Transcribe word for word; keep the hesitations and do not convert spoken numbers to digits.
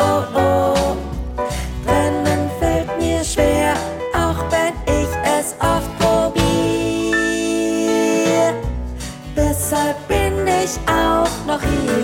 oh, oh. Brennen fällt mir schwer, auch wenn ich es oft probier. Deshalb bin ich auch noch hier.